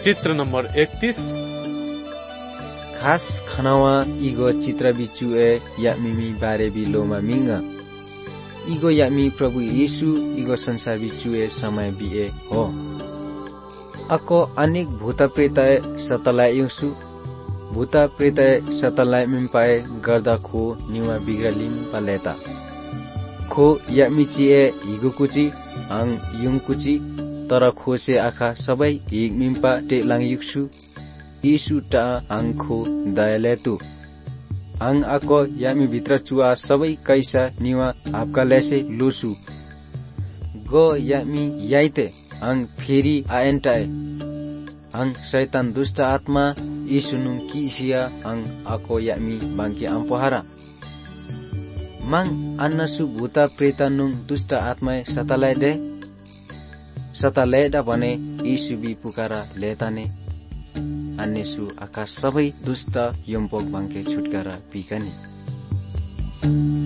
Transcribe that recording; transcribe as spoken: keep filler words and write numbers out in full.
चित्र नंबर इकतीस। खास खनावा इगो चित्र बिचुए यामिमी बारे बिलोमा मिंग इगो यामी प्रभु येशु इगो संसार बिचुए समय बिए हो। अको अनेक भूत प्रेत सतलाय युसु भूत प्रेत सतलाय मिम्पाए गर्दा खो निवा बिग्रलिम पलेता खो यामिचिए हिगुकुची आङ युङकुची तर खोसे आखा सबै हिग मिम्पा टेलाङ युक्सु येशु टा आङखो दयालेतु आङ आको यामी भित्र चुआ सबै कैसा निवा आपका लेसे लोसु गो यामी याइते आङ फेरि आएन्टाए आङ शैतान दुष्ट आत्मा येशुनु किसिया आङ आको यामी बांकी आम्पोहारा माङ अन्नसु भूता प्रेतानु दुष्ट आत्मा सतालाय दे सतालेडा भने येशु बि पुकारा लेताने अन्यसु आकाश सबै दुष्ट यम्पोक बांके छुटकारा पिकनी।